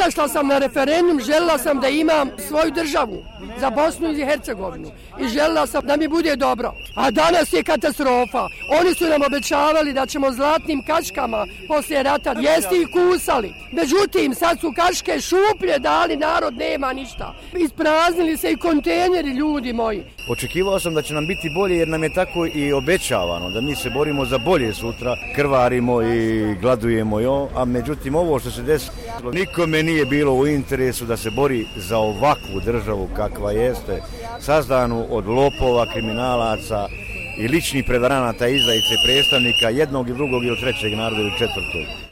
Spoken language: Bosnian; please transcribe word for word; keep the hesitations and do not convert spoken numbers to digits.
izašla sam na referendum, željela sam da imam svoju državu za Bosnu i Hercegovinu i željela sam da mi bude dobro. A danas je katastrofa. Oni su nam obećavali da ćemo zlatnim kaškama poslije rata jesti i kusali. Međutim, sad su kaške šuplje dali, narod nema ništa. Ispraznili se i kontejneri, ljudi moji. Očekivao sam da će nam biti bolje jer nam je tako i obećavano, da mi se borimo za bolje sutra, krvarimo i gladujemo, jo, a međutim ovo što se desilo, nikome nije bilo u interesu da se bori za ovakvu državu kakva jeste, sazdanu od lopova, kriminalaca i ličnih prevaranata, izdajice, predstavnika jednog i drugog ili trećeg naroda ili četvrtog.